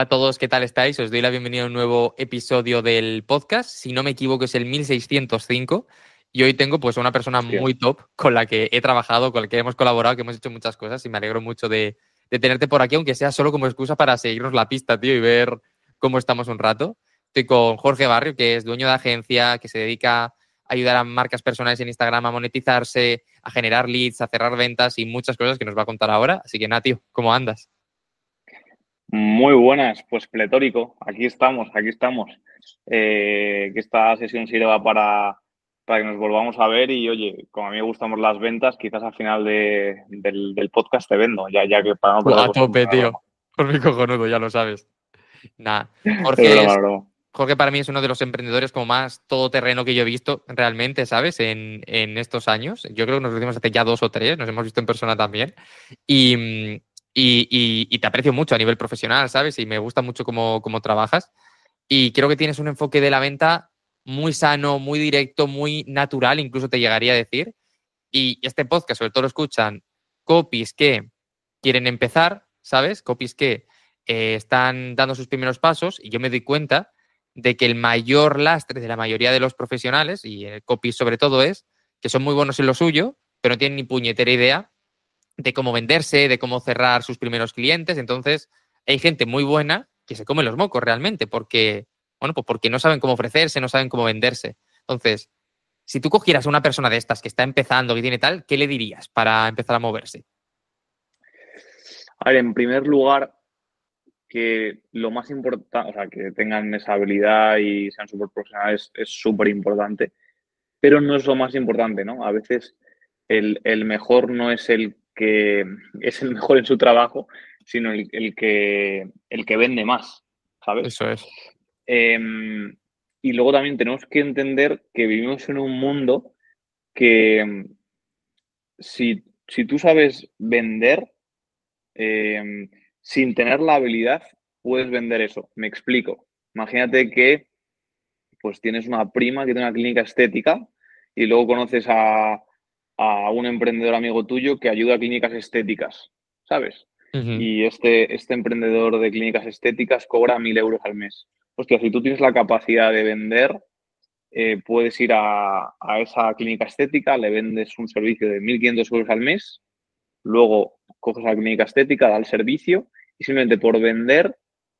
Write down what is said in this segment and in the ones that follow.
A todos, ¿qué tal estáis? Os doy la bienvenida a un nuevo episodio del podcast. Si no me equivoco, es el 1605. Y hoy tengo pues a una persona Hostia. muy top con la que he trabajado, con la que hemos colaborado, que hemos hecho muchas cosas y me alegro mucho de tenerte por aquí, aunque sea solo como excusa para seguirnos la pista, tío, y ver cómo estamos un rato. Estoy con Jorge Barrio, que es dueño de agencia, que se dedica a ayudar a marcas personales en Instagram a monetizarse, a generar leads, a cerrar ventas y muchas cosas que nos va a contar ahora. Así que nada, tío, ¿cómo andas? Muy buenas, pues pletórico. Aquí estamos, aquí estamos. Que esta sesión sirva para que nos volvamos a ver y, oye, como a mí me gustamos las ventas, quizás al final del podcast te vendo, ya que para no perder A costumbre, tope, la broma. tío. Por mi cojonudo, ya lo sabes. Nada. Es broma, es broma. Jorge para mí es uno de los emprendedores como más todoterreno que yo he visto realmente, ¿sabes? En estos años. Yo creo que nos lo vimos hace ya 2 o 3, nos hemos visto en persona también. Y, y te aprecio mucho a nivel profesional, ¿sabes? Y me gusta mucho cómo trabajas. Y creo que tienes un enfoque de la venta muy sano, muy directo, muy natural, incluso te llegaría a decir. Y este podcast sobre todo lo escuchan copies que quieren empezar, ¿sabes? Copies que están dando sus primeros pasos y yo me doy cuenta de que el mayor lastre de la mayoría de los profesionales, y el copies sobre todo, es que son muy buenos en lo suyo, pero no tienen ni puñetera idea de cómo venderse, de cómo cerrar sus primeros clientes. Entonces, hay gente muy buena que se come los mocos realmente porque, bueno, pues porque no saben cómo ofrecerse, no saben cómo venderse. Entonces, si tú cogieras a una persona de estas que está empezando, que tiene tal, ¿qué le dirías para empezar a moverse? A ver, en primer lugar, que lo más importante, o sea, que tengan esa habilidad y sean súper profesionales es súper importante, pero no es lo más importante, ¿no? A veces el mejor no es el que es el mejor en su trabajo, sino el que vende más, ¿sabes? Eso es. Eh, y luego también tenemos que entender que vivimos en un mundo que si tú sabes vender, eh, sin tener la habilidad, puedes vender eso. Me explico. Imagínate que pues tienes una prima que tiene una clínica estética y luego conoces a un emprendedor amigo tuyo que ayuda a clínicas estéticas, ¿sabes? Ujú. Y este emprendedor de clínicas estéticas cobra 1.000 euros al mes. Hostia, si tú tienes la capacidad de vender, puedes ir a esa clínica estética, le vendes un servicio de 1.500 euros al mes, luego coges a la clínica estética, da el servicio y simplemente por vender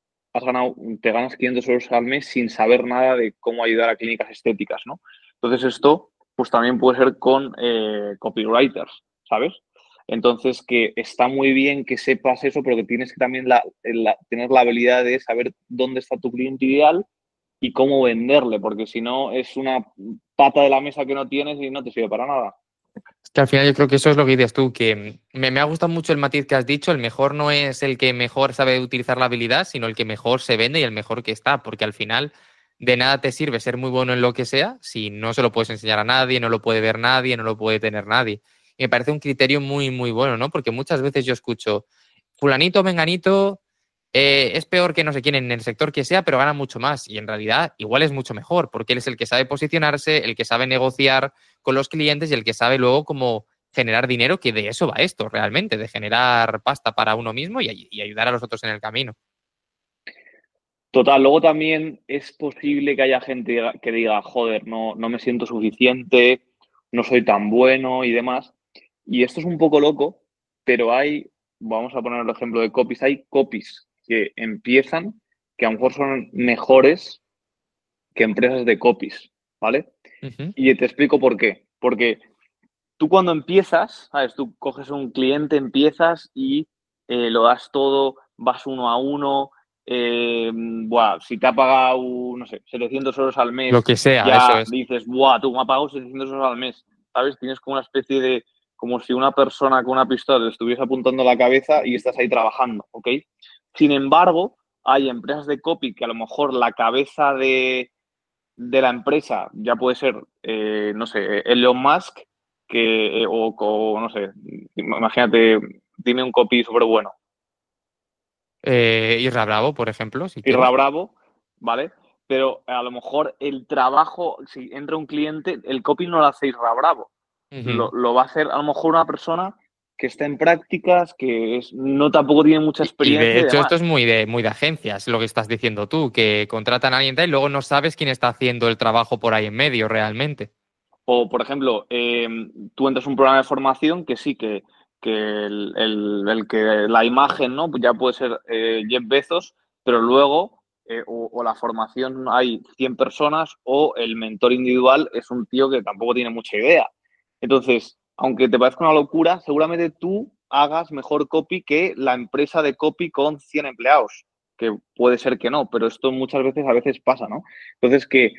te ganas 500 euros al mes sin saber nada de cómo ayudar a clínicas estéticas, ¿no? Entonces esto pues también puede ser con copywriters, ¿sabes? Entonces que está muy bien que sepas eso, pero que tienes que también tener la habilidad de saber dónde está tu cliente ideal y cómo venderle, porque si no es una pata de la mesa que no tienes y no te sirve para nada. Es que al final yo creo que eso es lo que dices tú, que me ha gustado mucho el matiz que has dicho, el mejor no es el que mejor sabe utilizar la habilidad, sino el que mejor se vende y el mejor que está, porque al final de nada te sirve ser muy bueno en lo que sea si no se lo puedes enseñar a nadie, no lo puede ver nadie, no lo puede tener nadie. Y me parece un criterio muy, muy bueno, ¿no? Porque muchas veces yo escucho, fulanito, menganito, es peor que no sé quién en el sector que sea, pero gana mucho más. Y en realidad igual es mucho mejor, porque él es el que sabe posicionarse, el que sabe negociar con los clientes y el que sabe luego cómo generar dinero, que de eso va esto realmente, de generar pasta para uno mismo y ayudar a los otros en el camino. Total, luego también es posible que haya gente que diga, joder, no me siento suficiente, no soy tan bueno y demás. Y esto es un poco loco, pero vamos a poner el ejemplo de copies, hay copies que empiezan que a lo mejor son mejores que empresas de copies, ¿vale? Ujú. Y te explico por qué. Porque tú cuando empiezas, ¿sabes? Tú coges un cliente, empiezas y lo das todo, vas uno a uno. Buah, si te ha pagado, no sé, 700 euros al Lo mes, que sea, eso ya es. dices, buah, tú me has pagado 700 euros al mes, ¿sabes? Tienes como una especie de, como si una persona con una pistola te estuviese apuntando a la cabeza y estás ahí trabajando, ¿ok? Sin embargo, hay empresas de copy que a lo mejor la cabeza de la empresa ya puede ser, no sé, Elon Musk, o no sé, imagínate, dime un copy súper bueno. Isra Bravo, por ejemplo, si Irra quieres. Bravo, ¿vale? Pero a lo mejor el trabajo, si entra un cliente, el copy no lo hace Irra Bravo. Ujú. Lo va a hacer a lo mejor una persona que está en prácticas, no tampoco tiene mucha Y de experiencia y hecho esto es demás. muy de agencias, lo que estás diciendo tú, que contratan a alguien tal y luego no sabes quién está haciendo el trabajo por ahí en medio realmente. O, por ejemplo, tú entras a un programa de formación que sí, que la imagen, ¿no? Pues ya puede ser Jeff Bezos, pero luego o la formación hay 100 personas o el mentor individual es un tío que tampoco tiene mucha idea. Entonces, aunque te parezca una locura, seguramente tú hagas mejor copy que la empresa de copy con 100 empleados, que puede ser que no, pero esto muchas veces a veces pasa, ¿no? Entonces, que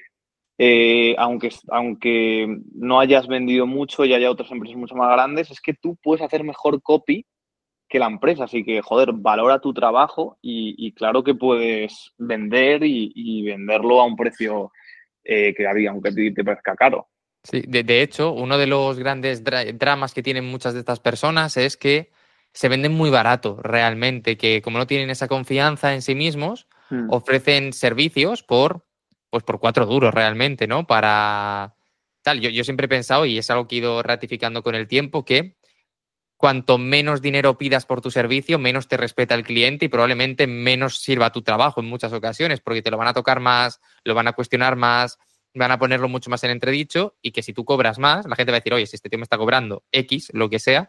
aunque no hayas vendido mucho y haya otras empresas mucho más grandes, es que tú puedes hacer mejor copy que la empresa. Así que, joder, valora tu trabajo y claro que puedes vender y venderlo a un precio que había, aunque a ti te parezca caro. Sí, de hecho, uno de los grandes dramas que tienen muchas de estas personas es que se venden muy barato realmente, que como no tienen esa confianza en sí mismos, Mm. ofrecen servicios pues por 4 duros realmente, ¿no? Para tal. Yo siempre he pensado, y es algo que he ido ratificando con el tiempo, que cuanto menos dinero pidas por tu servicio, menos te respeta el cliente y probablemente menos sirva tu trabajo en muchas ocasiones, porque te lo van a tocar más, lo van a cuestionar más, van a ponerlo mucho más en entredicho y que si tú cobras más, la gente va a decir, oye, si este tío me está cobrando X, lo que sea,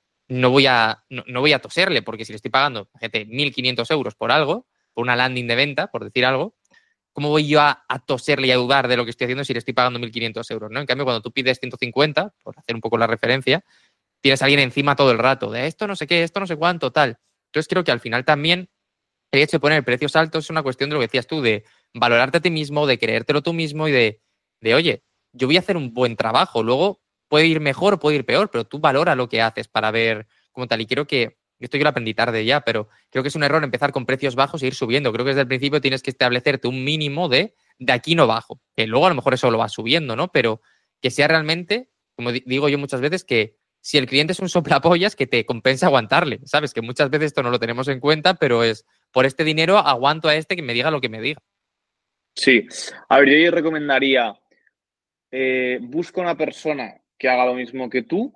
no voy a toserle, porque si le estoy pagando, gente, 1.500 euros por algo, por una landing de venta, por decir algo, ¿cómo voy yo a toserle y a dudar de lo que estoy haciendo si le estoy pagando 1.500 euros? ¿No? En cambio, cuando tú pides 150, por hacer un poco la referencia, tienes a alguien encima todo el rato, de esto no sé qué, esto no sé cuánto, tal. Entonces creo que al final también el hecho de poner precios altos es una cuestión de lo que decías tú, de valorarte a ti mismo, de creértelo tú mismo y de oye, yo voy a hacer un buen trabajo, luego puede ir mejor o puede ir peor, pero tú valora lo que haces para ver cómo tal. Y creo que, esto yo lo aprendí tarde ya, pero creo que es un error empezar con precios bajos e ir subiendo. Creo que desde el principio tienes que establecerte un mínimo de aquí no bajo, que luego a lo mejor eso lo vas subiendo, ¿no? Pero que sea realmente, como digo yo muchas veces, que si el cliente es un soplapollas, que te compensa aguantarle, ¿sabes? Que muchas veces esto no lo tenemos en cuenta, pero es por este dinero aguanto a este que me diga lo que me diga. Sí, a ver, yo recomendaría, busca una persona que haga lo mismo que tú,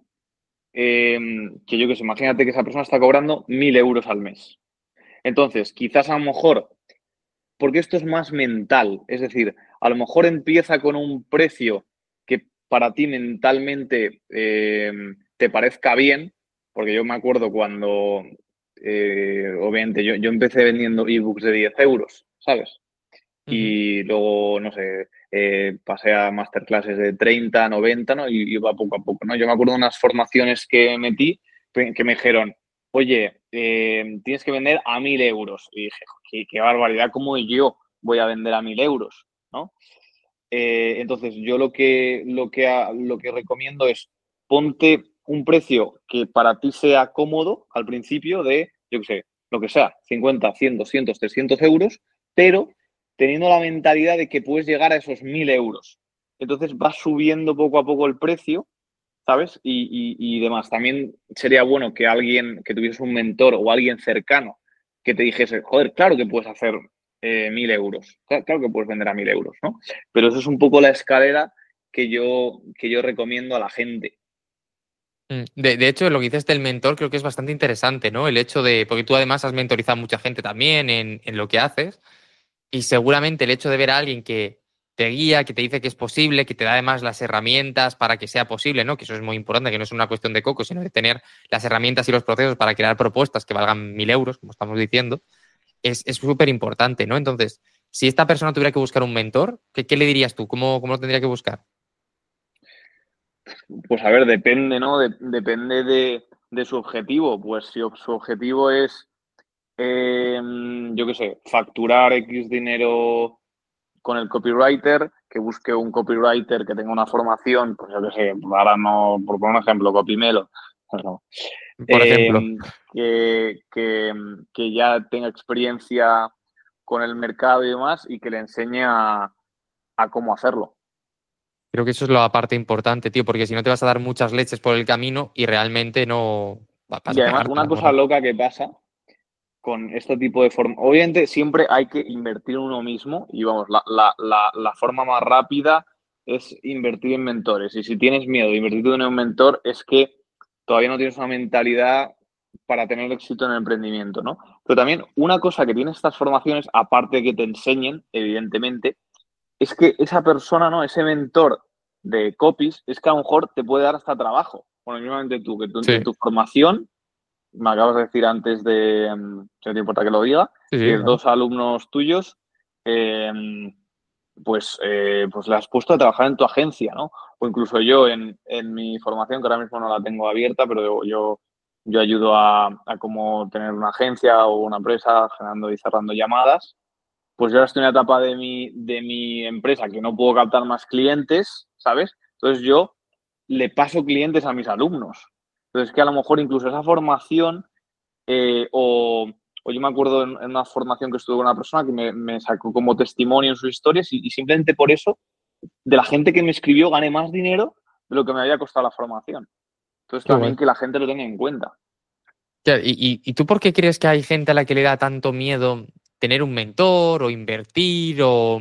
que yo que sé, imagínate que esa persona está cobrando 1.000 euros al mes. Entonces, quizás a lo mejor, porque esto es más mental, es decir, a lo mejor empieza con un precio que para ti mentalmente te parezca bien, porque yo me acuerdo cuando, obviamente, yo empecé vendiendo ebooks de 10 euros, ¿sabes? Ujú. Y luego, no sé, pasé a masterclasses de 30 90, ¿no? Y iba poco a poco, ¿no? Yo me acuerdo de unas formaciones que metí que me dijeron, oye, tienes que vender a 1.000 euros. Y dije, qué barbaridad, ¿cómo yo voy a vender a 1.000 euros? ¿No? Entonces, yo lo que recomiendo es ponte un precio que para ti sea cómodo al principio de, yo qué sé, lo que sea, 50 100 200 300 euros, pero teniendo la mentalidad de que puedes llegar a esos 1.000 euros. Entonces vas subiendo poco a poco el precio, ¿sabes? Y demás. También sería bueno que alguien, que tuviese un mentor o alguien cercano que te dijese, joder, claro que puedes hacer 1.000 euros, claro que puedes vender a 1.000 euros, ¿no? Pero eso es un poco la escalera que yo recomiendo a la gente. De hecho, lo que dices del mentor creo que es bastante interesante, ¿no? El hecho de, porque tú además has mentorizado a mucha gente también en lo que haces, y seguramente el hecho de ver a alguien que te guía, que te dice que es posible, que te da además las herramientas para que sea posible, ¿no? Que eso es muy importante, que no es una cuestión de coco, sino de tener las herramientas y los procesos para crear propuestas que valgan 1.000 euros, como estamos diciendo, es súper importante, ¿no? Entonces, si esta persona tuviera que buscar un mentor, ¿qué le dirías tú? ¿Cómo lo tendría que buscar? Pues a ver, depende, ¿no? Depende de su objetivo. Pues si su objetivo es, eh, yo qué sé, facturar X dinero con el copywriter, que busque un copywriter que tenga una formación, pues yo qué sé, ahora no, por poner un ejemplo, Copymelo, no, Por ejemplo. que ya tenga experiencia con el mercado y demás y que le enseñe a cómo hacerlo. Creo que eso es la parte importante, tío, porque si no te vas a dar muchas leches por el camino y realmente no vas Y a además, una pegártela como cosa tal. loca que pasa con este tipo de forma, obviamente siempre hay que invertir en uno mismo y vamos, la forma más rápida es invertir en mentores. Y si tienes miedo de invertir en un mentor, es que todavía no tienes una mentalidad para tener éxito en el emprendimiento, ¿no? Pero también una cosa que tienen estas formaciones, aparte de que te enseñen, evidentemente, es que esa persona, ¿no? Ese mentor de copies, es que a lo mejor te puede dar hasta trabajo. Bueno, mismamente tú, que tú en Sí, tu formación, me acabas de decir antes de, si no te importa que lo diga, sí, sí, que claro. dos alumnos tuyos, eh, pues le has puesto a trabajar en tu agencia, ¿no? O incluso yo en mi formación, que ahora mismo no la tengo abierta, pero yo ayudo a cómo tener una agencia o una empresa generando y cerrando llamadas. Pues yo ahora estoy en una etapa de mi empresa que no puedo captar más clientes, ¿sabes? Entonces yo le paso clientes a mis alumnos. Entonces que a lo mejor incluso esa formación o yo me acuerdo en una formación que estuve con una persona que me sacó como testimonio en sus historias y simplemente por eso, de la gente que me escribió, gané más dinero de lo que me había costado la formación. Entonces Qué también guay. que la gente lo tenga en cuenta. ¿Y tú por qué crees que hay gente a la que le da tanto miedo tener un mentor o invertir o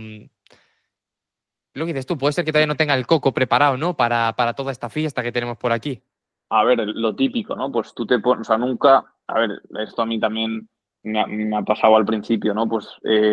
lo que dices tú? Puede ser que todavía no tenga el coco preparado, ¿no? Para toda esta fiesta que tenemos por aquí. A ver, lo típico, ¿no? Pues tú te pones, o sea, nunca, a ver, esto a mí también me ha pasado al principio, ¿no? Pues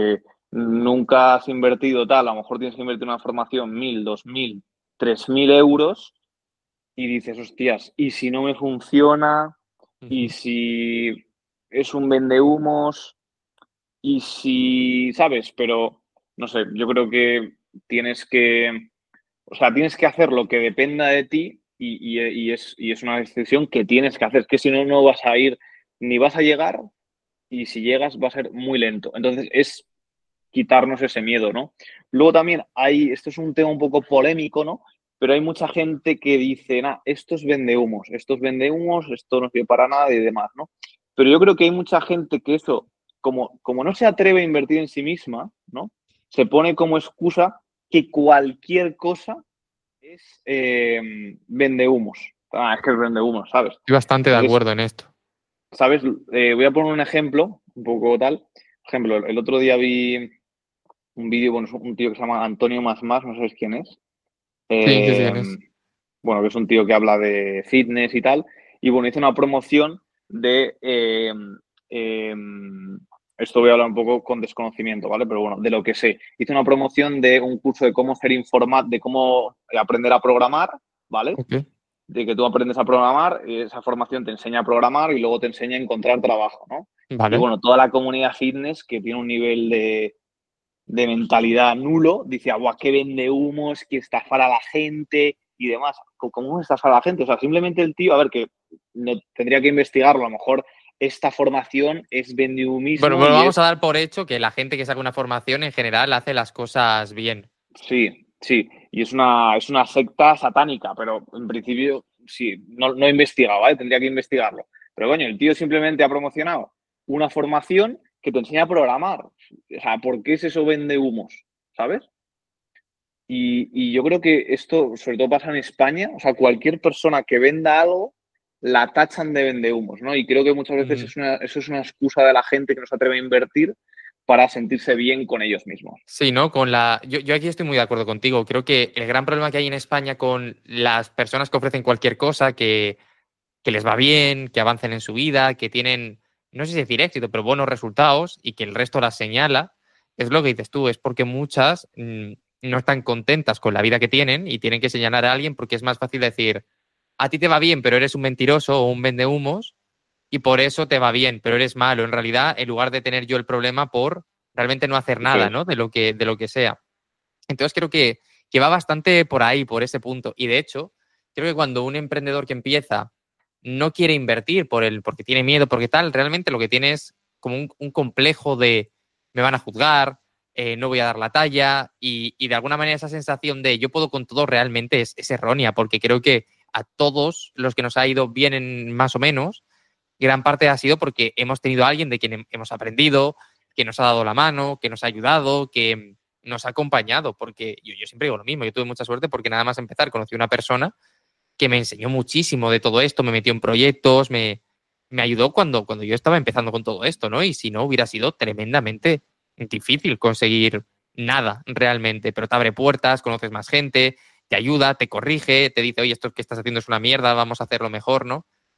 nunca has invertido tal, a lo mejor tienes que invertir en una formación 1.000, 2.000, 3.000 euros y dices, hostias, ¿y si no me funciona? ¿Y Ujú. si es un vendehumos? ¿Y si, sabes? Pero, no sé, yo creo que tienes que, o sea, tienes que hacer lo que dependa de ti y es una decisión que tienes que hacer. Es que si no, no vas a ir, ni vas a llegar y si llegas va a ser muy lento. Entonces es quitarnos ese miedo, ¿no? Luego también hay, esto es un tema un poco polémico, ¿no? Pero hay mucha gente que dice, nah, esto es vendehumos, esto no sirve para nada y demás, ¿no? Pero yo creo que hay mucha gente que eso, como no se atreve a invertir en sí misma, ¿no? Se pone como excusa que cualquier cosa es vendehumos. Ah, es que es vendehumos, ¿sabes? Estoy bastante de Entonces, acuerdo en esto. ¿sabes? Voy a poner un ejemplo, un poco tal. Por ejemplo, el otro día vi un vídeo, bueno, es un tío que se llama Antonio Más, no sabes quién es. Sí, sí, sí, Eh, quién es. bueno, que es un tío que habla de fitness y tal. Y bueno, hizo una promoción de. Eh, esto voy a hablar un poco con desconocimiento, ¿vale? Pero bueno, de lo que sé. Hizo una promoción de un curso de cómo ser de cómo aprender a programar, ¿vale? Ok. De que tú aprendes a programar, esa formación te enseña a programar y luego te enseña a encontrar trabajo, ¿no? Y Vale. bueno, toda la comunidad fitness que tiene un nivel de mentalidad nulo, dice, ¡buah, qué vende humos, que estafar a la gente y demás! ¿Cómo estafar a la gente? O sea, simplemente el tío, a ver, que no, tendría que investigarlo, a lo mejor esta formación es Bueno, vendehumismo pues y vamos a es, dar por hecho que la gente que saca una formación en general hace las cosas bien. sí, sí, y es una secta satánica, pero en principio, sí, no he investigado, ¿vale? Tendría que investigarlo. Pero coño, el tío simplemente ha promocionado una formación que te enseña a programar. O sea, ¿por qué es eso vende humos? ¿Sabes? Y yo creo que esto, sobre todo, pasa en España. O sea, cualquier persona que venda algo, la tachan de vendehumos, ¿no? Y creo que muchas veces Mm. eso es una excusa de la gente que no se atreve a invertir para sentirse bien con ellos mismos. Sí, ¿no? Yo aquí estoy muy de acuerdo contigo. Creo que el gran problema que hay en España con las personas que ofrecen cualquier cosa, que les va bien, que avancen en su vida, que tienen, no sé si decir éxito, pero buenos resultados y que el resto las señala, es lo que dices tú, es porque muchas no están contentas con la vida que tienen y tienen que señalar a alguien porque es más fácil decir, a ti te va bien, pero eres un mentiroso o un vendehumos y por eso te va bien, pero eres malo. En realidad, en lugar de tener yo el problema por realmente no hacer Eso nada, es. ¿no? De lo que sea. Entonces creo que va bastante por ahí, por ese punto. Y de hecho, creo que cuando un emprendedor que empieza no quiere invertir porque tiene miedo, porque tal, realmente lo que tiene es como un complejo de me van a juzgar, no voy a dar la talla y de alguna manera esa sensación de yo puedo con todo realmente es errónea, porque creo que a todos los que nos ha ido bien más o menos, gran parte ha sido porque hemos tenido a alguien de quien hemos aprendido, que nos ha dado la mano, que nos ha ayudado, que nos ha acompañado, porque yo siempre digo lo mismo, yo tuve mucha suerte porque nada más empezar conocí una persona que me enseñó muchísimo de todo esto, me metió en proyectos, me ayudó cuando yo estaba empezando con todo esto, ¿no? Y si no, hubiera sido tremendamente difícil conseguir nada realmente, pero te abre puertas, conoces más gente, te ayuda, te corrige, te dice, oye, esto que estás haciendo es una mierda, vamos a hacerlo mejor, ¿no?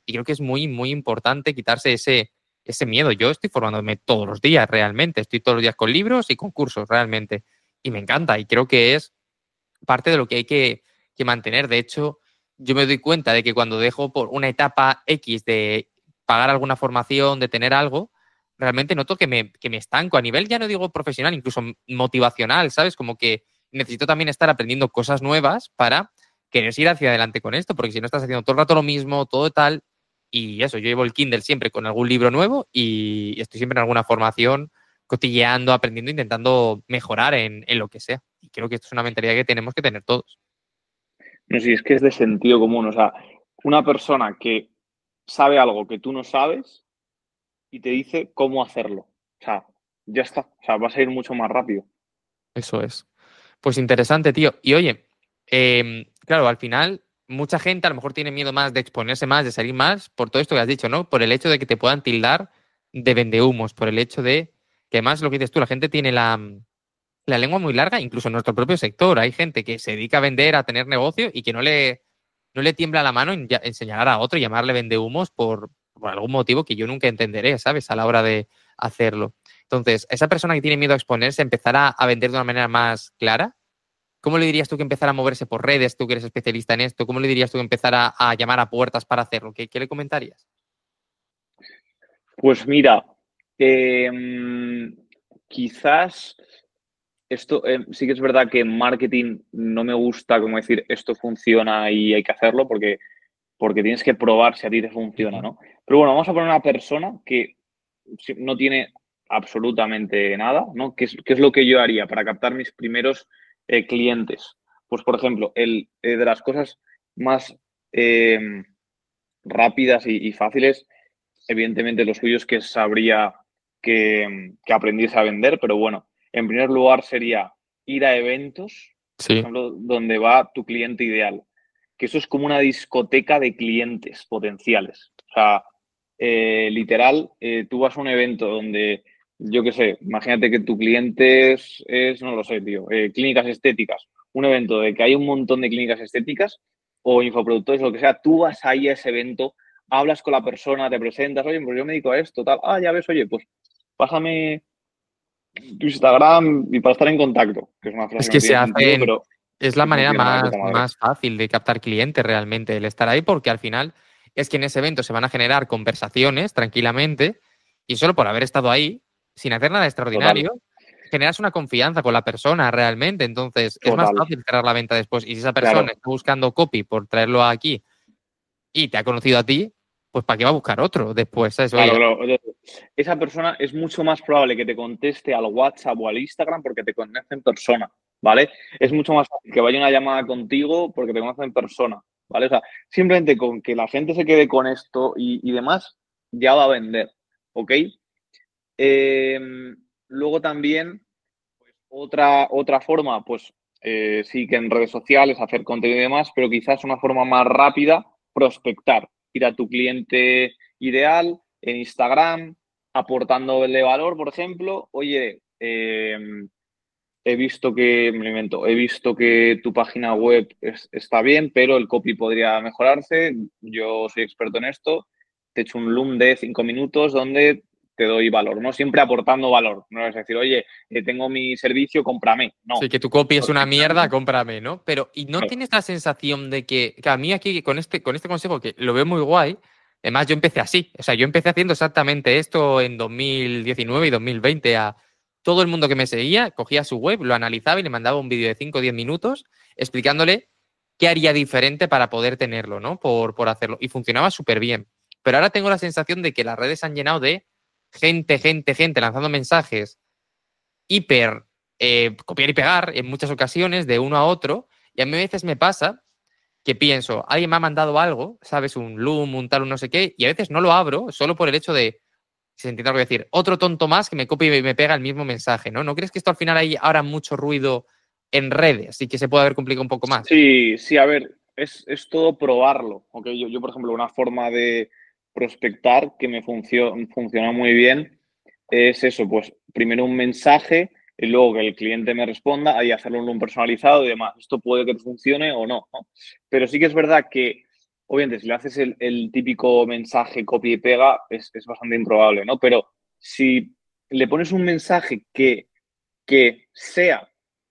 Y creo que es muy, muy importante quitarse ese miedo. Yo estoy formándome todos los días realmente, estoy todos los días con libros y con cursos realmente. Y me encanta y creo que es parte de lo que hay que mantener. De hecho, yo me doy cuenta de que cuando dejo por una etapa X de pagar alguna formación, de tener algo, realmente noto que me estanco a nivel, ya no digo profesional, incluso motivacional, ¿sabes? Como que necesito también estar aprendiendo cosas nuevas para querer ir hacia adelante con esto, porque si no estás haciendo todo el rato lo mismo, todo tal, y eso, yo llevo el Kindle siempre con algún libro nuevo y estoy siempre en alguna formación, cotilleando, aprendiendo, intentando mejorar en lo que sea. Y creo que esto es una mentalidad que tenemos que tener todos. No sé, es que es de sentido común. O sea, una persona que sabe algo que tú no sabes y te dice cómo hacerlo. O sea, ya está. O sea, vas a ir mucho más rápido. Eso es. Pues interesante, tío. Y oye, claro, al final mucha gente a lo mejor tiene miedo más de exponerse más, de salir más, por todo esto que has dicho, ¿no? Por el hecho de que te puedan tildar de vendehumos, por el hecho de que además lo que dices tú, la gente tiene la lengua muy larga, incluso en nuestro propio sector. Hay gente que se dedica a vender, a tener negocio y que no le tiembla la mano en señalar a otro y llamarle vendehumos por algún motivo que yo nunca entenderé, ¿sabes? A la hora de hacerlo. Entonces, esa persona que tiene miedo a exponerse, empezar a vender de una manera más clara. ¿Cómo le dirías tú que empezara a moverse por redes, tú que eres especialista en esto? ¿Cómo le dirías tú que empezara a llamar a puertas para hacerlo? ¿Qué le comentarías? Pues mira, eh, quizás esto sí que es verdad que en marketing no me gusta como decir esto funciona y hay que hacerlo porque tienes que probar si a ti te funciona, Ujú. ¿no? Pero bueno, vamos a poner una persona que no tiene absolutamente nada, ¿no? ¿Qué es lo que yo haría para captar mis primeros clientes? Pues, por ejemplo, de las cosas más eh, rápidas y fáciles, evidentemente lo suyo es que sabría que aprendiese a vender, pero bueno, en primer lugar sería ir a eventos, por Sí, ejemplo, donde va tu cliente ideal, que eso es como una discoteca de clientes potenciales. O sea, literal, tú vas a un evento donde, yo qué sé, imagínate que tu cliente no lo sé, tío, clínicas estéticas, un evento de que hay un montón de clínicas estéticas o infoproductores, lo que sea, tú vas ahí a ese evento, hablas con la persona, te presentas, oye, pues yo me dedico a esto, tal, ya ves, oye, pues pásame tu Instagram y para estar en contacto, que es una frase es que que no se tiene sentido, hacen, pero es la que manera funciona de más, puta madre. más fácil de captar clientes realmente, el estar ahí, porque al final es que en ese evento se van a generar conversaciones tranquilamente y solo por haber estado ahí, sin hacer nada Total, extraordinario, generas una confianza con la persona realmente. Entonces, es más total. fácil cerrar la venta después. Y si esa persona Claro, está buscando copy por traerlo aquí y te ha conocido a ti, pues ¿para qué va a buscar otro después? ¿Sabes? claro, Oye, claro. Esa persona es mucho más probable que te conteste al WhatsApp o al Instagram porque te conoce en persona, ¿vale? Es mucho más fácil que vaya una llamada contigo porque te conoce en persona, ¿vale? O sea, simplemente con que la gente se quede con esto y demás, ya va a vender, ¿ok? Eh, luego también, otra forma, pues sí que en redes sociales, hacer contenido y demás, pero quizás una forma más rápida, prospectar, ir a tu cliente ideal en Instagram, aportándole valor, por ejemplo, oye, he visto que, me lo invento, he visto que tu página web está bien, pero el copy podría mejorarse. Yo soy experto en esto. Te echo un loom de 5 minutos donde te doy valor, ¿no? Siempre aportando valor. No es decir, oye, tengo mi servicio, cómprame. No. sí, que tu copy es una mierda, Prospectando. cómprame, ¿no? Pero, ¿y no Claro. tienes la sensación de que a mí aquí con este consejo, que lo veo muy guay, además yo empecé así, o sea, yo empecé haciendo exactamente esto en 2019 y 2020 a todo el mundo que me seguía, cogía su web, lo analizaba y le mandaba un vídeo de 5 o 10 minutos explicándole qué haría diferente para poder tenerlo, ¿no? Por hacerlo. Y funcionaba súper bien. Pero ahora tengo la sensación de que las redes se han llenado de gente lanzando mensajes hiper copiar y pegar en muchas ocasiones de uno a otro. Y a mí a veces me pasa que pienso, alguien me ha mandado algo, ¿sabes? Un Loom, un tal, un no sé qué, y a veces no lo abro solo por el hecho de, si entiendo lo que decir, otro tonto más que me copia y me pega el mismo mensaje, ¿no? ¿No crees que esto al final hay ahora mucho ruido en redes y que se puede haber complicado un poco más? Sí, sí, a ver, es todo probarlo. ¿Ok? Yo, por ejemplo, una forma de prospectar que me funciona muy bien es eso, pues primero un mensaje y luego que el cliente me responda, ahí hacerlo en un personalizado y demás. Esto puede que te funcione o no, ¿no? Pero sí que es verdad que obviamente, si le haces el típico mensaje copia y pega, es bastante improbable, ¿no? Pero si le pones un mensaje que sea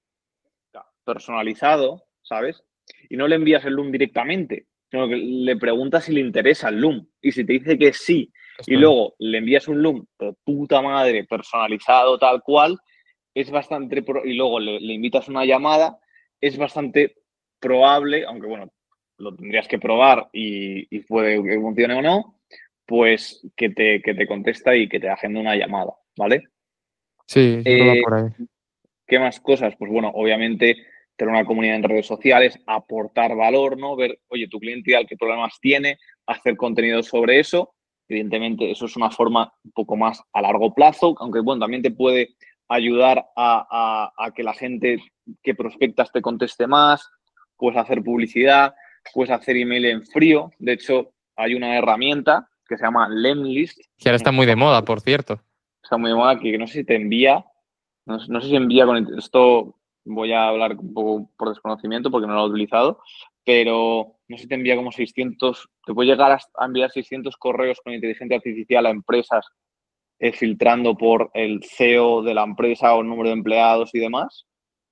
personalizado, ¿sabes? Y no le envías el loom directamente, sino que le preguntas si le interesa el loom. Y si te dice que sí, y Esto es. luego le envías un loom de puta madre, personalizado tal cual, es bastante, y luego le invitas una llamada, es bastante probable, aunque bueno, lo tendrías que probar y puede que funcione o no, pues que te contesta y que te agenda una llamada, ¿vale? Sí, yo creo que va Eh, por ahí. ¿Qué más cosas? Pues bueno, obviamente tener una comunidad en redes sociales, aportar valor, ¿no? Ver, oye, tu cliente ideal qué problemas tiene, hacer contenido sobre eso. Evidentemente, eso es una forma un poco más a largo plazo, aunque bueno, también te puede ayudar a que la gente que prospectas te conteste más, puedes hacer publicidad, puedes hacer email en frío. De hecho, hay una herramienta que se llama Lemlist, Que ahora está muy de moda, por cierto. está muy de moda, que no sé si te envía no sé si envía con esto, voy a hablar un poco por desconocimiento porque no lo he utilizado, pero no sé si te envía como 600, te puede llegar a enviar 600 correos con inteligencia artificial a empresas filtrando por el CEO de la empresa o el número de empleados y demás,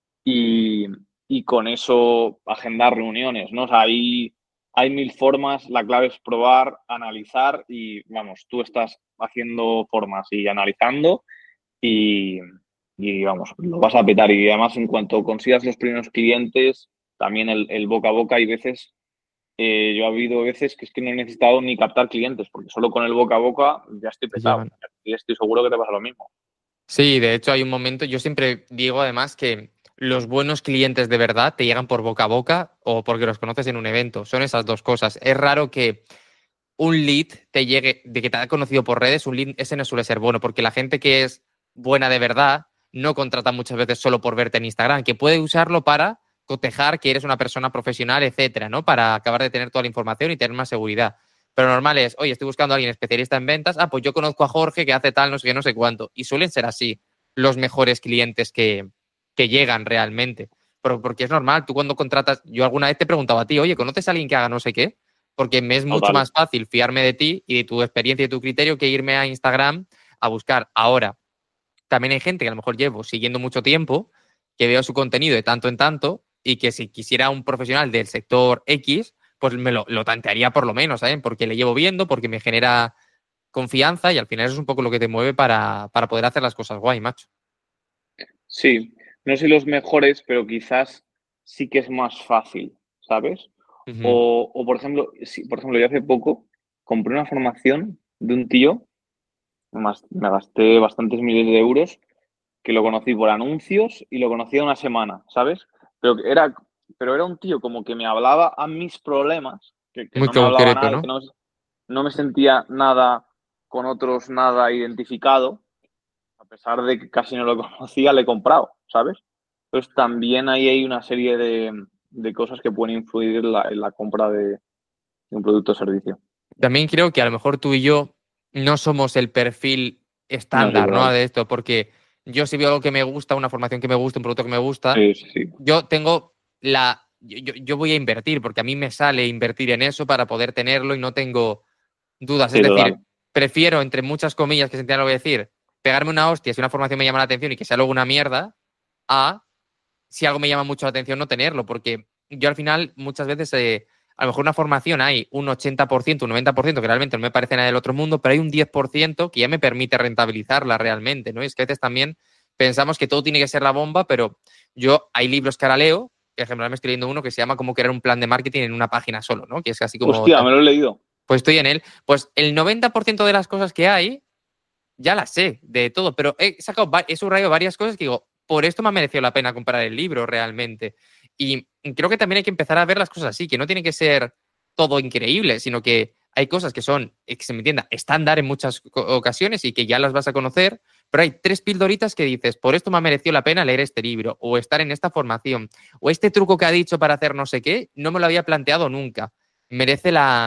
y, y con eso agendar reuniones, ¿no? O sea, hay mil formas, la clave es probar, analizar y, vamos, tú estás haciendo formas y analizando y, y vamos, lo vas a petar. Y además, en cuanto consigas los primeros clientes, también el boca a boca, hay veces, yo ha habido veces que es que no he necesitado ni captar clientes, porque solo con el boca a boca ya estoy Te petado. llegan. Y estoy seguro que te pasa lo mismo. Sí, de hecho hay un momento, yo siempre digo además que los buenos clientes de verdad te llegan por boca a boca o porque los conoces en un evento. Son esas dos cosas. Es raro que un lead te llegue de que te ha conocido por redes, un lead ese no suele ser bueno, porque la gente que es buena de verdad no contrata muchas veces solo por verte en Instagram, que puede usarlo para cotejar que eres una persona profesional, etcétera, ¿no? Para acabar de tener toda la información y tener más seguridad. Pero normal es, oye, estoy buscando a alguien especialista en ventas, pues yo conozco a Jorge que hace tal, no sé qué, no sé cuánto. Y suelen ser así los mejores clientes que llegan realmente. Pero porque es normal, tú cuando contratas, yo alguna vez te preguntaba a ti, oye, ¿conoces a alguien que haga no sé qué? Porque me es mucho Total. más fácil fiarme de ti y de tu experiencia y tu criterio que irme a Instagram a buscar. Ahora, también hay gente que a lo mejor llevo siguiendo mucho tiempo, que veo su contenido de tanto en tanto y que si quisiera un profesional del sector X, pues me lo tantearía por lo menos, ¿sabes? Porque le llevo viendo, porque me genera confianza y al final eso es un poco lo que te mueve para poder hacer las cosas guay, macho. Sí, no sé los mejores, pero quizás sí que es más fácil, ¿sabes? Ujú. Por ejemplo, por ejemplo, yo hace poco compré una formación de un tío, me gasté bastantes miles de euros que lo conocí por anuncios y lo conocí una semana, ¿sabes? Pero era un tío como que me hablaba a mis problemas, que Muy no me hablaba concreto, nada, ¿no? no me sentía nada con otros, nada identificado, a pesar de que casi no lo conocía, le he comprado, ¿sabes? Entonces también ahí hay una serie de cosas que pueden influir en la compra de un producto o servicio. También creo que a lo mejor tú y yo no somos el perfil No, sí, estándar, ¿no? total. De esto, porque yo si veo algo que me gusta, una formación que me gusta, un producto que me gusta, Sí, sí, sí. yo tengo yo voy a invertir, porque a mí me sale invertir en eso para poder tenerlo y no tengo dudas. Es Sí, decir, total. prefiero, entre muchas comillas que se entienda lo que voy a decir, pegarme una hostia si una formación me llama la atención y que sea luego una mierda, a si algo me llama mucho la atención no tenerlo, porque yo al final muchas veces, a lo mejor una formación hay un 80%, un 90% que realmente no me parece nada del otro mundo, pero hay un 10% que ya me permite rentabilizarla realmente, ¿no? Y es que a veces también pensamos que todo tiene que ser la bomba, pero yo hay libros que ahora leo, que ejemplo me estoy leyendo uno que se llama Cómo crear un plan de marketing en una página solo, ¿no? Que es casi como, Hostia, me lo he leído. pues estoy en él, pues el 90% de las cosas que hay ya las sé de todo, pero he subrayado varias cosas que digo, por esto me ha merecido la pena comprar el libro realmente. Y creo que también hay que empezar a ver las cosas así, que no tiene que ser todo increíble, sino que hay cosas que son, que se me entienda, estándar en muchas ocasiones y que ya las vas a conocer, pero hay tres pildoritas que dices, por esto me ha merecido la pena leer este libro, o estar en esta formación, o este truco que ha dicho para hacer no sé qué, no me lo había planteado nunca. Merece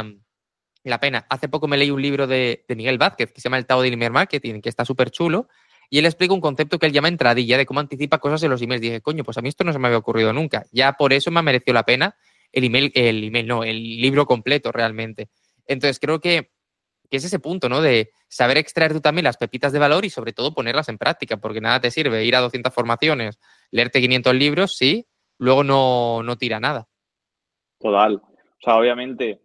la pena. Hace poco me leí un libro de Miguel Vázquez que se llama El Tao del Email Marketing, que está súper chulo, y él explica un concepto que él llama entradilla, de cómo anticipa cosas en los emails. Dije, coño, pues a mí esto no se me había ocurrido nunca. Ya por eso me ha merecido la pena el libro completo realmente. Entonces creo que es ese punto, ¿no? De saber extraer tú también las pepitas de valor y sobre todo ponerlas en práctica, porque nada te sirve ir a 200 formaciones, leerte 500 libros, sí, luego no tira nada. Total. O sea, obviamente,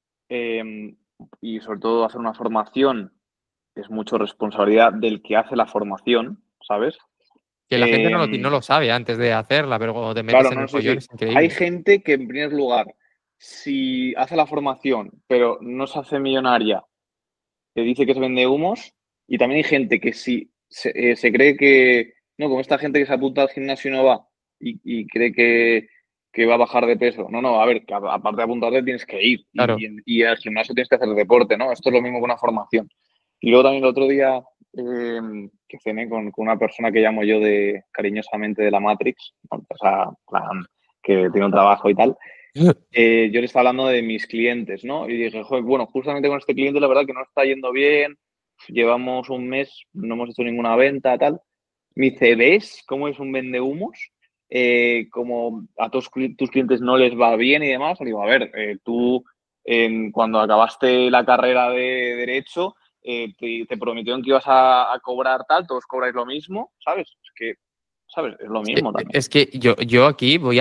y sobre todo hacer una formación es mucho responsabilidad del que hace la formación, ¿sabes? Que la gente no lo sabe antes de hacerla, pero cuando te metes Claro, en no, el sí, follón sí. es Hay increíble. gente que, en primer lugar, si hace la formación, pero no se hace millonaria, te dice que se vende humos. Y también hay gente que si se cree que, no, como esta gente que se apunta al gimnasio y no va y cree que va a bajar de peso. No, no, a ver, que aparte de apuntarte tienes que ir Claro. y al gimnasio tienes que hacer deporte, ¿no? Esto es lo mismo que una formación. Y luego también el otro día que cené con una persona que llamo yo de cariñosamente de la Matrix, ¿no? O sea, plan, que tiene un trabajo y tal. Yo le estaba hablando de mis clientes, ¿no? Y dije, joder, bueno, justamente con este cliente la verdad que no está yendo bien, llevamos un mes, no hemos hecho ninguna venta, tal. Me dice, ¿ves cómo es un vendehumos? Como a todos tus clientes no les va bien y demás. Le digo, a ver, tú cuando acabaste la carrera de Derecho, te prometieron que ibas a cobrar tal, todos cobráis lo mismo, ¿sabes? Es que, ¿sabes? Es lo mismo también. Es que yo aquí voy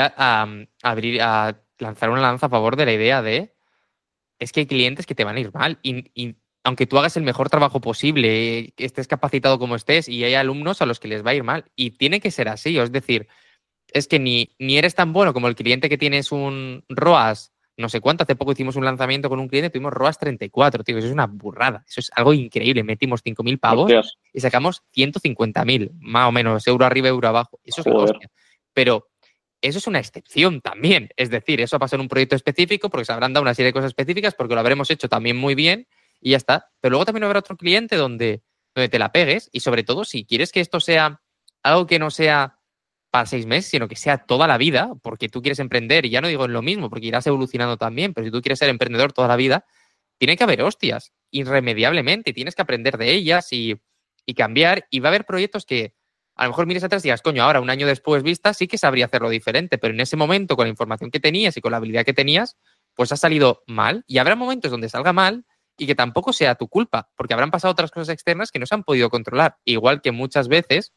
a lanzar una lanza a favor de la idea de es que hay clientes que te van a ir mal y aunque tú hagas el mejor trabajo posible, que estés capacitado como estés y hay alumnos a los que les va a ir mal y tiene que ser así, es decir, es que ni eres tan bueno como el cliente que tienes un ROAS, no sé cuánto, hace poco hicimos un lanzamiento con un cliente, tuvimos ROAS 34, tío, eso es una burrada, eso es algo increíble, metimos 5.000 pavos Hostias, y sacamos 150.000, más o menos, euro arriba, euro abajo, eso es la joder, hostia, pero eso es una excepción también, es decir, eso ha pasado en un proyecto específico porque se habrán dado una serie de cosas específicas porque lo habremos hecho también muy bien y ya está, pero luego también habrá otro cliente donde te la pegues y sobre todo si quieres que esto sea algo que no sea para 6 meses, sino que sea toda la vida, porque tú quieres emprender, y ya no digo en lo mismo, porque irás evolucionando también, pero si tú quieres ser emprendedor toda la vida, tiene que haber hostias, irremediablemente, tienes que aprender de ellas y cambiar, y va a haber proyectos que a lo mejor mires atrás y digas, coño, ahora un año después vista, sí que sabría hacerlo diferente, pero en ese momento, con la información que tenías y con la habilidad que tenías, pues ha salido mal, y habrá momentos donde salga mal y que tampoco sea tu culpa, porque habrán pasado otras cosas externas que no se han podido controlar, igual que muchas veces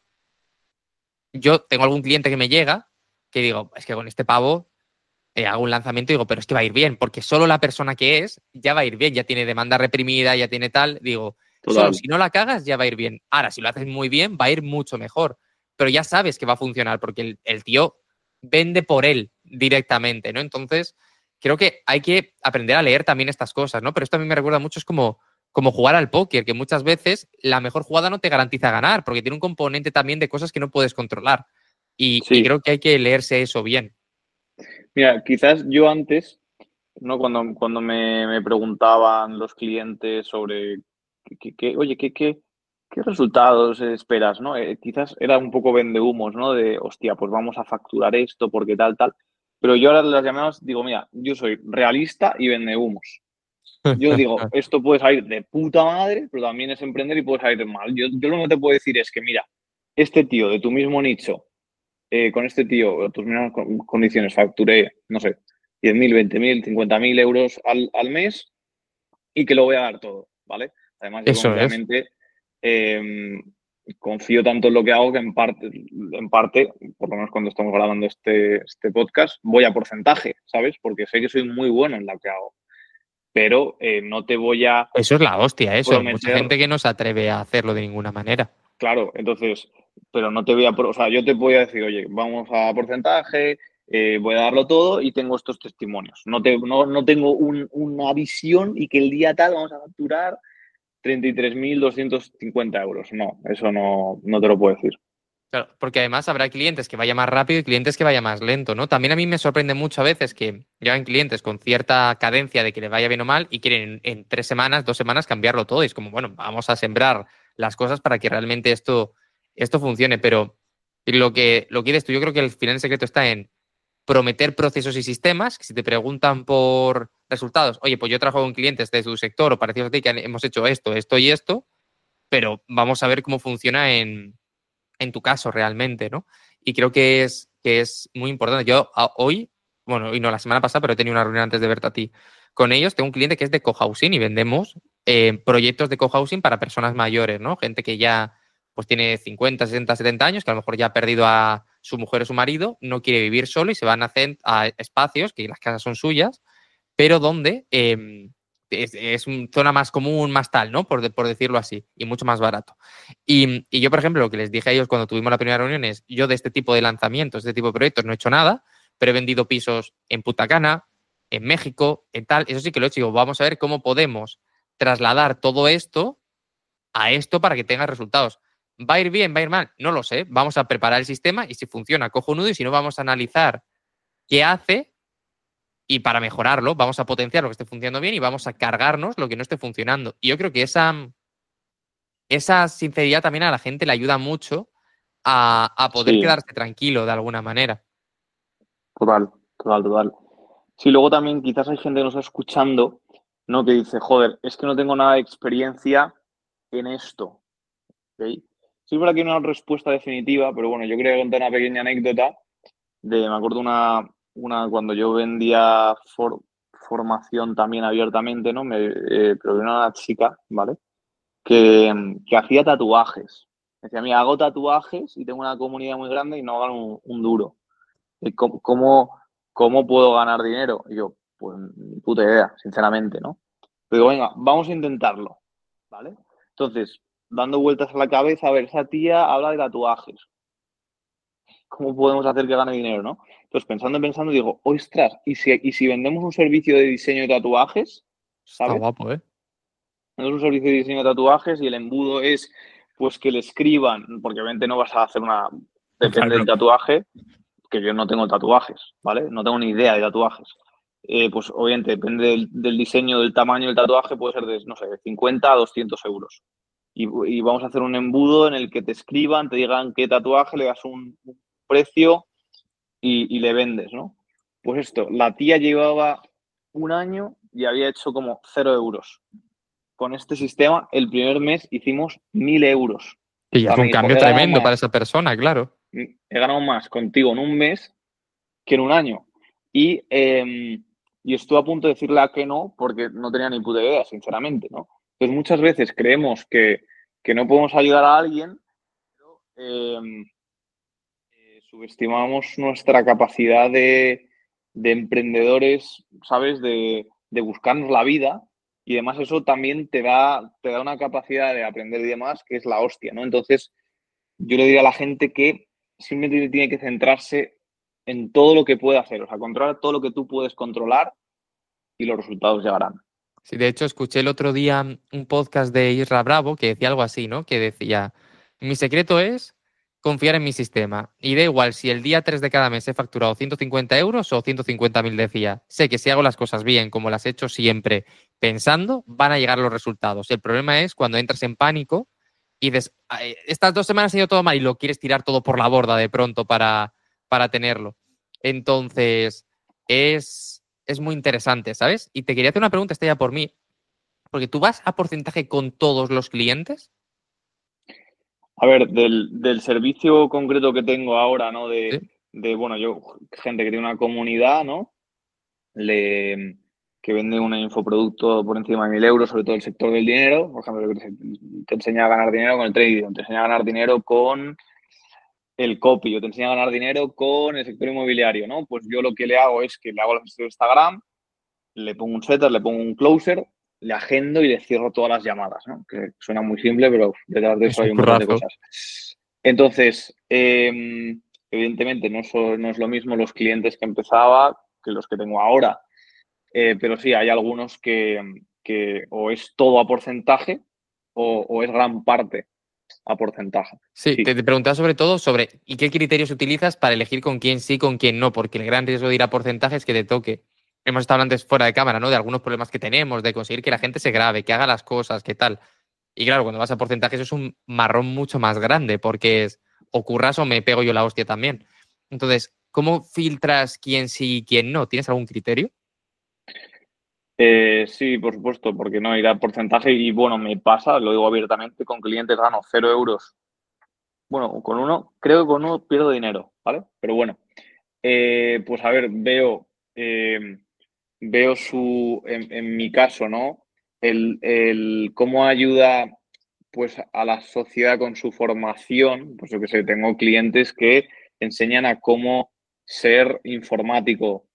yo tengo algún cliente que me llega que digo, es que con este pavo hago un lanzamiento y digo, pero es que va a ir bien, porque solo la persona que es ya va a ir bien, ya tiene demanda reprimida, ya tiene tal. Digo, solo total. si no la cagas ya va a ir bien. Ahora, si lo haces muy bien, va a ir mucho mejor. Pero ya sabes que va a funcionar, porque el tío vende por él directamente, ¿no? Entonces, creo que hay que aprender a leer también estas cosas, ¿no? Pero esto a mí me recuerda mucho, es como jugar al póker, que muchas veces la mejor jugada no te garantiza ganar, porque tiene un componente también de cosas que no puedes controlar. Y Sí, creo que hay que leerse eso bien. mira, quizás yo antes, ¿no? Cuando me preguntaban los clientes sobre, oye, ¿qué resultados esperas, ¿no? Quizás era un poco vendehumos, ¿no? De, hostia, pues vamos a facturar esto porque tal, tal. Pero yo ahora las llamadas digo, mira, yo soy realista y vendehumos. Yo digo, esto puede salir de puta madre, pero también es emprender y puede salir mal. Yo lo que te puedo decir es que, mira, este tío de tu mismo nicho con este tío, a tus mismas condiciones, facturé, no sé, 10.000, 20.000, 50.000 euros al mes y que lo voy a dar todo, ¿vale? Además, yo Eso es. obviamente confío tanto en lo que hago que en parte, por lo menos cuando estamos grabando este podcast, voy a porcentaje, ¿sabes? Porque sé que soy muy bueno en lo que hago, pero no te voy a Eso es la hostia, eso. Mucha prometer. gente que no se atreve a hacerlo de ninguna manera. Claro, entonces, pero no te voy a, o sea, yo te voy a decir, oye, vamos a porcentaje, voy a darlo todo y tengo estos testimonios. No tengo una visión y que el día tal vamos a facturar 33.250 euros. No, eso no te lo puedo decir. Claro, porque además habrá clientes que vaya más rápido y clientes que vaya más lento, ¿no? También a mí me sorprende mucho a veces que llegan clientes con cierta cadencia de que le vaya bien o mal y quieren en 3 semanas, 2 semanas cambiarlo todo. Y es como, bueno, vamos a sembrar las cosas para que realmente esto funcione. Pero lo que dices tú, yo creo que el final secreto está en prometer procesos y sistemas, que si te preguntan por resultados, oye, pues yo trabajo con clientes de tu sector o parecidos a ti que hemos hecho esto, esto y esto, pero vamos a ver cómo funciona en tu caso realmente, ¿no? Y creo que es muy importante. Yo hoy bueno, y no la semana pasada, pero he tenido una reunión antes de verte a ti con ellos. Tengo un cliente que es de cohousing y vendemos proyectos de cohousing para personas mayores, ¿no? Gente que ya pues tiene 50, 60, 70 años, que a lo mejor ya ha perdido a su mujer o su marido, no quiere vivir solo y se van a hacer a espacios, que las casas son suyas, pero donde es una zona más común, más tal, ¿no? Por decirlo así, y mucho más barato. Y yo, por ejemplo, lo que les dije a ellos cuando tuvimos la primera reunión es, yo de este tipo de lanzamientos, de este tipo de proyectos no he hecho nada, pero he vendido pisos en Punta Cana, en México, en tal, eso sí que lo he hecho. Digo, vamos a ver cómo podemos trasladar todo esto a esto para que tenga resultados. ¿Va a ir bien? ¿Va a ir mal? No lo sé. Vamos a preparar el sistema y si funciona, cojonudo, y si no, vamos a analizar qué hace y para mejorarlo, vamos a potenciar lo que esté funcionando bien y vamos a cargarnos lo que no esté funcionando. Y yo creo que esa sinceridad también a la gente le ayuda mucho a poder Sí, quedarse tranquilo de alguna manera. total, total, total. Sí, luego también quizás hay gente que nos está escuchando, ¿no? Que dice, joder, es que no tengo nada de experiencia en esto. ¿Ok? Sí, es verdad que no hay una respuesta definitiva, pero bueno, yo quería contar una pequeña anécdota me acuerdo cuando yo vendía formación también abiertamente, ¿no? Pero vino una chica, ¿vale? Que hacía tatuajes. Decía, mira, hago tatuajes y tengo una comunidad muy grande y no gano un duro. ¿Cómo puedo ganar dinero? Y yo, pues ni puta idea, sinceramente, ¿no? Pero digo, venga, vamos a intentarlo, ¿vale? Entonces, dando vueltas a la cabeza, a ver, esa tía habla de tatuajes. ¿Cómo podemos hacer que gane dinero, no? Entonces, pensando, digo, ostras, ¿y si vendemos un servicio de diseño de tatuajes? Está ¿Sabes? guapo, ¿eh? Vendemos un servicio de diseño de tatuajes y el embudo es, pues, que le escriban, porque obviamente no vas a hacer una... Depende del Claro. tatuaje, que yo no tengo tatuajes, ¿vale? No tengo ni idea de tatuajes. Pues, obviamente, depende del diseño, del tamaño del tatuaje, puede ser de, no sé, de 50 a 200 euros. Y vamos a hacer un embudo en el que te escriban, te digan qué tatuaje, le das un precio y le vendes, ¿no? Pues esto, la tía llevaba un año y había hecho como 0 euros. Con este sistema, el primer mes hicimos 1.000 euros. Y O ya sea, es me un dijo, cambio tremendo para esa persona, claro. he ganado más contigo en un mes que en un año. Y estuve a punto de decirle a que no, porque no tenía ni puta idea, sinceramente, ¿no? Entonces, muchas veces creemos que no podemos ayudar a alguien, pero subestimamos nuestra capacidad de emprendedores, ¿sabes? De buscarnos la vida y además eso también te da una capacidad de aprender y demás que es la hostia, ¿no? Entonces, yo le diría a la gente que simplemente tiene que centrarse en todo lo que puede hacer, o sea, controlar todo lo que tú puedes controlar y los resultados llegarán. Sí, de hecho, escuché el otro día un podcast de Isra Bravo que decía algo así, ¿no? Que decía, mi secreto es confiar en mi sistema. Y da igual si el día 3 de cada mes he facturado 150 euros o 150.000, decía. Sé que si hago las cosas bien, como las he hecho siempre, pensando, van a llegar los resultados. El problema es cuando entras en pánico y dices, "Ay, estas 2 semanas ha ido todo mal", y lo quieres tirar todo por la borda de pronto para tenerlo. Entonces, es muy interesante, ¿sabes? Y te quería hacer una pregunta, esta ya por mí, porque tú vas a porcentaje con todos los clientes. A ver, del servicio concreto que tengo ahora, ¿no? Sí. Bueno, yo, gente que tiene una comunidad, ¿no? le, que vende un infoproducto por encima de 1.000 euros, sobre todo el sector del dinero. Por ejemplo, te enseña a ganar dinero con el trading, te enseña a ganar dinero con el copy, yo te enseña a ganar dinero con el sector inmobiliario, ¿no? Pues yo lo que le hago es que le hago la gestión de Instagram, le pongo un setter, le pongo un closer, le agendo y le cierro todas las llamadas, ¿no? Que suena muy simple, pero detrás de Es eso un hay un montón de currazo. cosas. Entonces, evidentemente no es lo mismo los clientes que empezaba que los que tengo ahora. Pero sí, hay algunos que o es todo a porcentaje o es gran parte a porcentaje. Sí, te Sí, preguntaba sobre todo sobre ¿y qué criterios utilizas para elegir con quién sí, con quién no? Porque el gran riesgo de ir a porcentaje es que te toque. Hemos estado antes fuera de cámara, ¿no? De algunos problemas que tenemos, de conseguir que la gente se grabe, que haga las cosas, qué tal. Y claro, cuando vas a porcentaje eso es un marrón mucho más grande, porque es o curras o me pego yo la hostia también. Entonces, ¿cómo filtras quién sí y quién no? ¿Tienes algún criterio? Sí, por supuesto, porque no ir a porcentaje y bueno, me pasa, lo digo abiertamente, con clientes gano 0 euros. Bueno, creo que con uno pierdo dinero, ¿vale? Pero bueno, pues a ver, veo eh, veo en mi caso, ¿no? El cómo ayuda pues a la sociedad con su formación, pues yo que sé, tengo clientes que enseñan a cómo ser informático,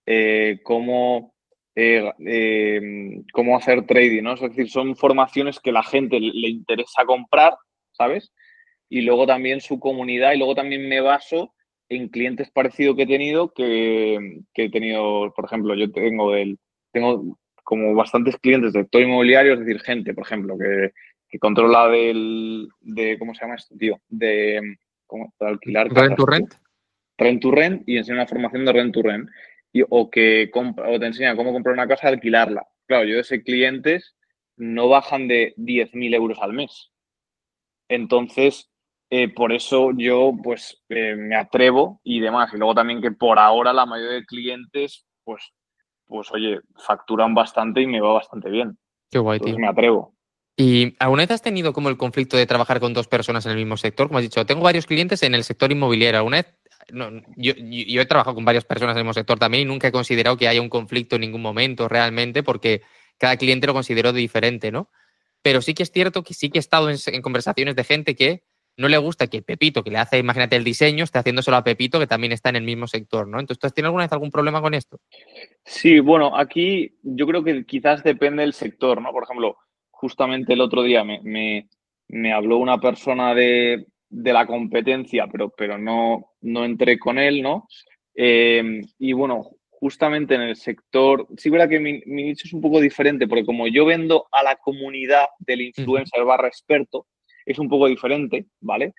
cómo hacer trading, ¿no? Es decir, son formaciones que la gente le interesa comprar, ¿sabes? Y luego también su comunidad y luego también me baso en clientes parecidos que he tenido, que he tenido, por ejemplo, tengo como bastantes clientes del sector inmobiliario, es decir, gente, por ejemplo, que controla ¿cómo se llama esto, tío? De alquilar Rent to casas, tío. rent. Rent to rent y enseña una formación de rent to rent. O te enseña cómo comprar una casa y alquilarla. Claro, yo de ese clientes no bajan de 10.000 euros al mes. Entonces, por eso yo pues me atrevo y demás. Y luego también que por ahora la mayoría de clientes, pues oye, facturan bastante y me va bastante bien. Qué guay, Entonces tío. me atrevo. ¿Y alguna vez has tenido como el conflicto de trabajar con dos personas en el mismo sector? Como has dicho, tengo varios clientes en el sector inmobiliario. ¿Alguna vez? No, yo he trabajado con varias personas en el mismo sector también y nunca he considerado que haya un conflicto en ningún momento realmente porque cada cliente lo considero diferente, ¿no? Pero sí que es cierto que sí que he estado en conversaciones de gente que no le gusta que Pepito, que le hace, imagínate, el diseño, esté haciéndoselo a Pepito, que también está en el mismo sector, ¿no? Entonces, ¿tú has tenido alguna vez algún problema con esto? Sí, bueno, aquí yo creo que quizás depende del sector, ¿no? Por ejemplo, justamente el otro día me habló una persona de la competencia, pero no entré con él, ¿no? Y bueno, justamente en el sector, sí, es verdad que mi nicho es un poco diferente, porque como yo vendo a la comunidad del Ujú. influencer barra experto, es un poco diferente, ¿vale?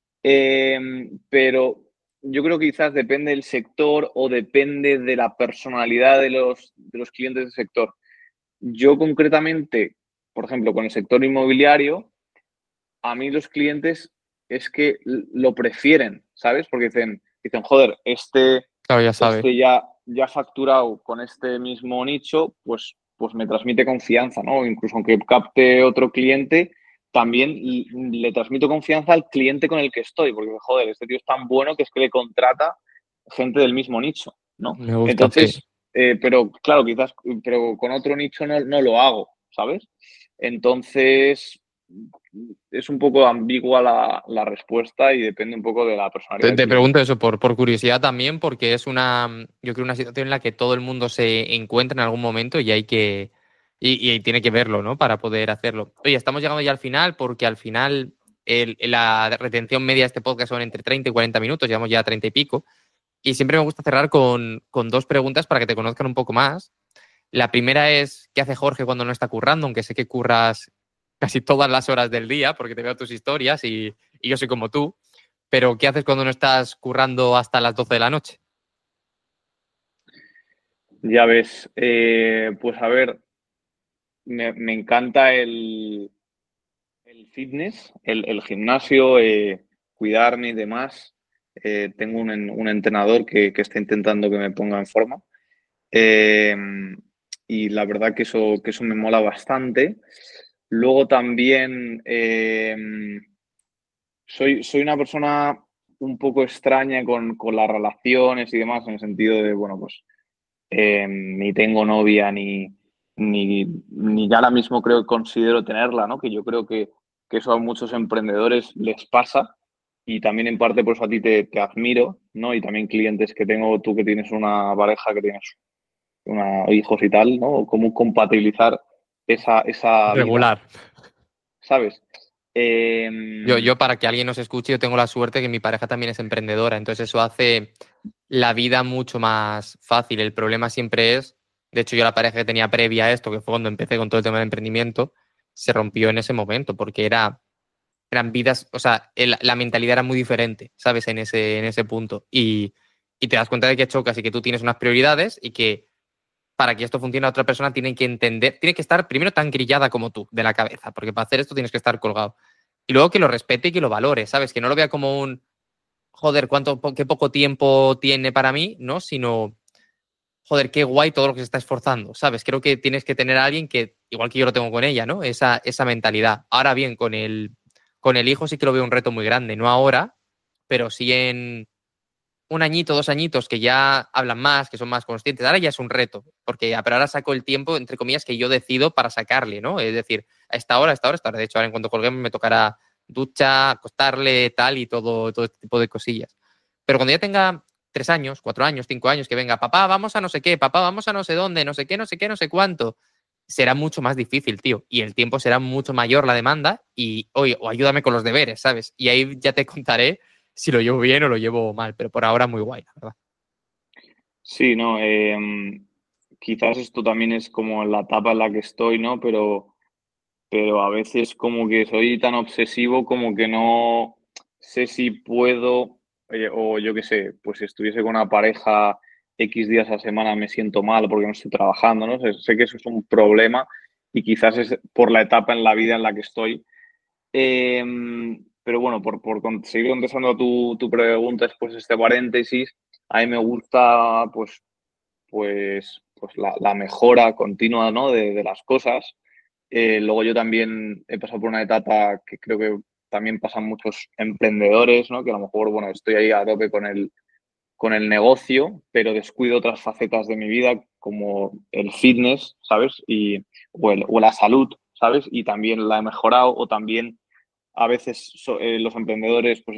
Pero yo creo que quizás depende del sector o depende de la personalidad de los clientes del sector. Yo concretamente, por ejemplo, con el sector inmobiliario, a mí los clientes es que lo prefieren, ¿sabes? Porque dicen, joder, Claro, ya sabe. este ya ha facturado con este mismo nicho, pues me transmite confianza, ¿no? Incluso aunque capte otro cliente, también le transmito confianza al cliente con el que estoy, porque, joder, este tío es tan bueno que es que le contrata gente del mismo nicho, ¿no? Me gusta, sí. Entonces, pero claro, quizás, pero con otro nicho no lo hago, ¿sabes? Entonces, es un poco ambigua la respuesta y depende un poco de la personalidad del Te cliente. pregunto eso por curiosidad también, porque es yo creo, una situación en la que todo el mundo se encuentra en algún momento y hay que, y tiene que verlo, ¿no? Para poder hacerlo. Oye, estamos llegando ya al final, porque al final la retención media de este podcast son entre 30 y 40 minutos, llevamos ya 30 y pico, y siempre me gusta cerrar con dos preguntas para que te conozcan un poco más. La primera es, ¿qué hace Jorge cuando no está currando? Aunque sé que curras casi todas las horas del día, porque te veo tus historias y yo soy como tú. Pero, ¿qué haces cuando no estás currando hasta las 12 de la noche? Ya ves, pues a ver, me encanta el fitness, el gimnasio, cuidarme y demás. Tengo un entrenador que está intentando que me ponga en forma. Eh, y la verdad que eso me mola bastante. Luego también soy una persona un poco extraña con las relaciones y demás, en el sentido de, bueno, pues ni tengo novia ni ahora mismo creo que considero tenerla, ¿no? Que yo creo que eso a muchos emprendedores les pasa y también en parte por eso a ti te admiro, ¿no? Y también clientes que tengo, tú que tienes una pareja, que tienes hijos y tal, ¿no? Cómo compatibilizar esa vida, Regular. ¿sabes? Yo, para que alguien nos escuche, yo tengo la suerte que mi pareja también es emprendedora, entonces eso hace la vida mucho más fácil. El problema siempre es, de hecho, yo la pareja que tenía previa a esto, que fue cuando empecé con todo el tema de emprendimiento, se rompió en ese momento, porque eran vidas, o sea, la mentalidad era muy diferente, ¿sabes? En ese punto. Y te das cuenta de que chocas y que tú tienes unas prioridades y que para que esto funcione, la otra persona tiene que entender, tiene que estar primero tan grillada como tú de la cabeza, porque para hacer esto tienes que estar colgado. Y luego que lo respete y que lo valore, ¿sabes? Que no lo vea como joder, qué poco tiempo tiene para mí, ¿no? Sino, joder, qué guay todo lo que se está esforzando, ¿sabes? Creo que tienes que tener a alguien que, igual que yo lo tengo con ella, ¿no? Esa mentalidad. Ahora bien, con el hijo sí que lo veo un reto muy grande, no ahora, pero sí en un añito, 2 añitos que ya hablan más, que son más conscientes. Ahora ya es un reto, porque pero ahora saco el tiempo, entre comillas, que yo decido para sacarle, ¿no? Es decir, a esta hora, a esta hora, a esta hora. De hecho, ahora en cuanto colguemos me tocará ducha, acostarle, tal, y todo este tipo de cosillas. Pero cuando ya tenga 3 años, 4 años, 5 años, que venga, papá, vamos a no sé qué, papá, vamos a no sé dónde, no sé qué, no sé qué, no sé cuánto, será mucho más difícil, tío. Y el tiempo será mucho mayor la demanda y, oye, o ayúdame con los deberes, ¿sabes? Y ahí ya te contaré si lo llevo bien o lo llevo mal, pero por ahora muy guay, la verdad. Sí, no, quizás esto también es como la etapa en la que estoy, ¿no? Pero a veces como que soy tan obsesivo como que no sé si puedo, o yo qué sé, pues si estuviese con una pareja X días a la semana me siento mal porque no estoy trabajando, ¿no? Sé que eso es un problema y quizás es por la etapa en la vida en la que estoy. Eh, pero bueno, seguir contestando a tu pregunta después de este paréntesis, a mí me gusta pues la mejora continua, ¿no? de las cosas. Luego yo también he pasado por una etapa que creo que también pasan muchos emprendedores, ¿no? Que a lo mejor, bueno, estoy ahí a tope con el negocio, pero descuido otras facetas de mi vida como el fitness, ¿sabes? O la salud, ¿sabes? Y también la he mejorado o también a veces los emprendedores pues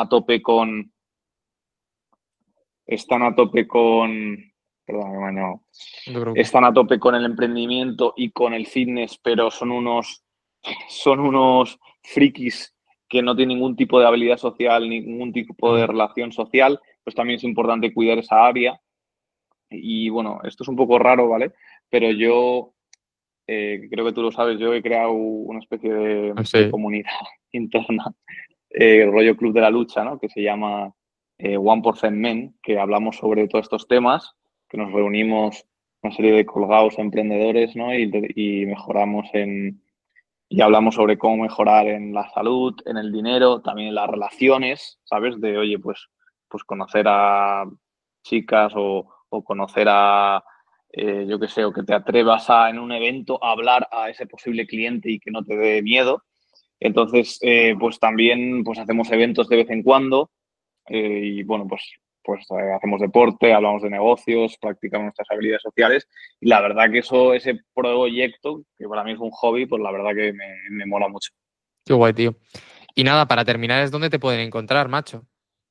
están a tope con, perdón, no, No te preocupes. están a tope con el emprendimiento y con el fitness, pero son unos frikis que no tienen ningún tipo de habilidad social, ningún tipo de Mm. relación social, pues también es importante cuidar esa área. Y bueno, esto es un poco raro, ¿vale? Pero yo, creo que tú lo sabes, yo he creado una especie de Sí. comunidad interna, rollo Club de la Lucha, ¿no? Que se llama 1% Men, que hablamos sobre todos estos temas, que nos reunimos una serie de colgados emprendedores, ¿no? Y mejoramos y hablamos sobre cómo mejorar en la salud, en el dinero, también en las relaciones, ¿sabes? De, oye, pues conocer a chicas o conocer a, yo qué sé, o que te atrevas en un evento a hablar a ese posible cliente y que no te dé miedo. Entonces, pues también pues hacemos eventos de vez en cuando y bueno, pues hacemos deporte, hablamos de negocios, practicamos nuestras habilidades sociales y la verdad que ese proyecto, que para mí es un hobby, pues la verdad que me mola mucho. Qué guay, tío. Y nada, para terminar, ¿es dónde te pueden encontrar, macho?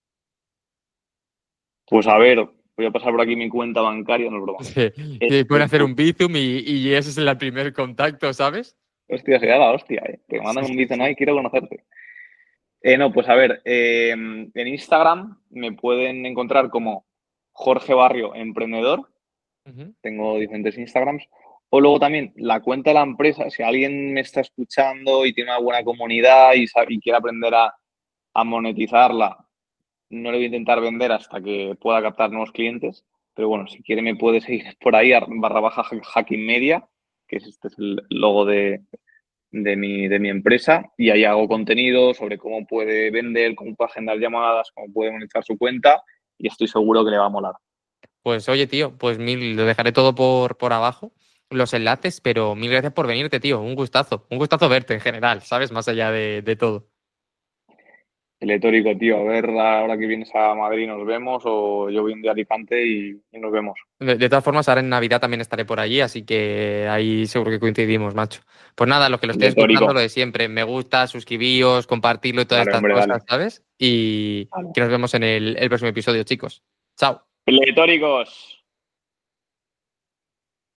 Pues a ver, voy a pasar por aquí mi cuenta bancaria, no es broma. Sí, Eh, te pueden hacer pu- un Bizum y ese es el primer contacto, ¿sabes? Hostia, sería la hostia, ¿eh? Que me Sí, mandan un sí, dicen, sí. ay, quiero conocerte. No, pues a ver, en Instagram me pueden encontrar como Jorge Barrio Emprendedor. Ujú. Tengo diferentes Instagrams. O luego también la cuenta de la empresa, si alguien me está escuchando y tiene una buena comunidad y quiere aprender a monetizarla, no le voy a intentar vender hasta que pueda captar nuevos clientes. Pero bueno, si quiere me puede seguir por ahí, barra baja Hacking Media, este es el logo de mi empresa. Y ahí hago contenido sobre cómo puede vender, cómo puede agendar llamadas, cómo puede monetizar su cuenta. Y estoy seguro que le va a molar. Pues oye, tío, pues lo dejaré todo por abajo, los enlaces, pero mil gracias por venirte, tío. Un gustazo verte en general, ¿sabes? Más allá de todo. Pletórico, tío. A ver, ahora que vienes a Madrid nos vemos o yo voy un día a Alicante y nos vemos. De todas formas, ahora en Navidad también estaré por allí, así que ahí seguro que coincidimos, macho. Pues nada, los que lo estéis escuchando, lo Pletórico. de siempre. Me gusta, suscribíos, compartirlo y todas Vale, estas hombre, cosas, dale. ¿sabes? Y Vale. que nos vemos en el próximo episodio, chicos. Chao. Pletóricos.